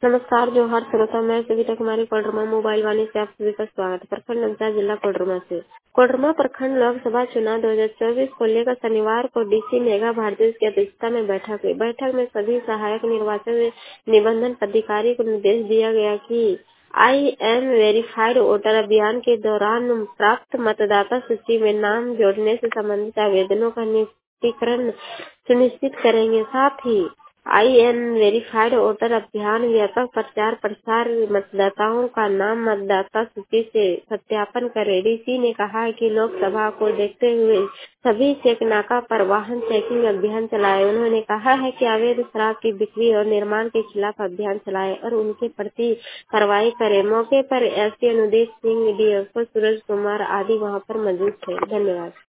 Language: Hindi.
नमस्कार जोहार श्रोता, मैं सविता कुमारी कोडरमा मोबाइल वाणी से आप सभी का स्वागत है। प्रखंड नमसा जिला कोडरमा से। कोडरमा प्रखंड लोकसभा चुनाव 2024 को लेकर शनिवार को डीसी मेघा भारद्वाज की अध्यक्षता में बैठक हुई। बैठक में सभी सहायक निर्वाचन निबंधन अधिकारी को निर्देश दिया गया कि IM वेरीफाइड वोटर अभियान के दौरान प्राप्त मतदाता सूची में नाम जोड़ने से संबंधित आवेदनों का निष्पीकरण सुनिश्चित करेंगे। साथ ही IN वेरीफाइड वोटर अभियान व्यापक प्रचार प्रसार मतदाताओं का नाम मतदाता सूची से सत्यापन करे। डीसी ने कहा कि लोकसभा को देखते हुए सभी चेक नाका पर वाहन चेकिंग अभियान चलाए। उन्होंने कहा है कि अवैध शराब की बिक्री और निर्माण के खिलाफ अभियान चलाए और उनके प्रति कार्रवाई करे। मौके पर एसपी अनुदेश सिंह, DFO सूरज कुमार आदि वहां पर मौजूद थे। धन्यवाद।